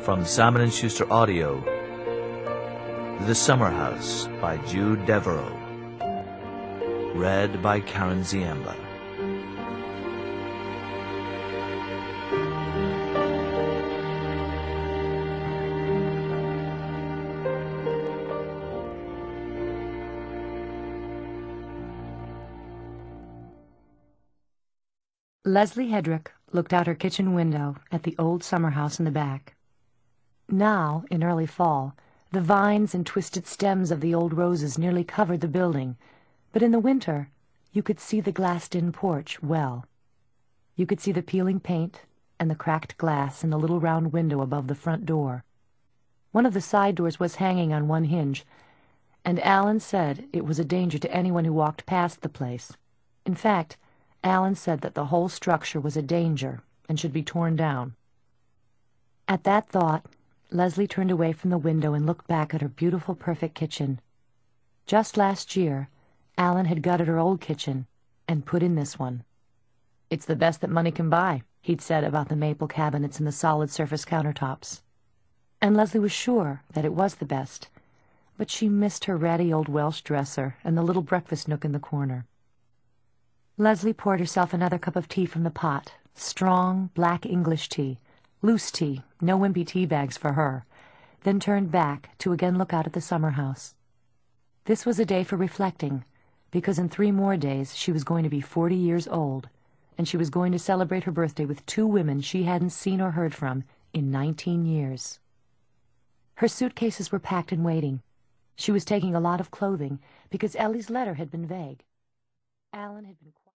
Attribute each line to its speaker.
Speaker 1: From Simon & Schuster Audio, The Summer House by Jude Deveraux. Read by Karen Ziemba.
Speaker 2: Leslie Hedrick looked out her kitchen window at the old summer house in the back. Now, in early fall, the vines and twisted stems of the old roses nearly covered the building, but in the winter you could see the glassed-in porch well. You could see the peeling paint and the cracked glass in the little round window above the front door. One of the side doors was hanging on one hinge, and Alan said it was a danger to anyone who walked past the place. In fact, Alan said that the whole structure was a danger and should be torn down. At that thought, Leslie turned away from the window and looked back at her beautiful, perfect kitchen. Just last year, Alan had gutted her old kitchen and put in this one. "It's the best that money can buy," he'd said about the maple cabinets and the solid surface countertops. And Leslie was sure that it was the best, but she missed her ratty old Welsh dresser and the little breakfast nook in the corner. Leslie poured herself another cup of tea from the pot, strong, black English tea, loose tea, no wimpy tea bags for her, then turned back to again look out at the summer house. This was a day for reflecting, because in 3 more days she was going to be 40 years old, and she was going to celebrate her birthday with 2 women she hadn't seen or heard from in 19 years. Her suitcases were packed and waiting. She was taking a lot of clothing, because Ellie's letter had been vague. Alan had been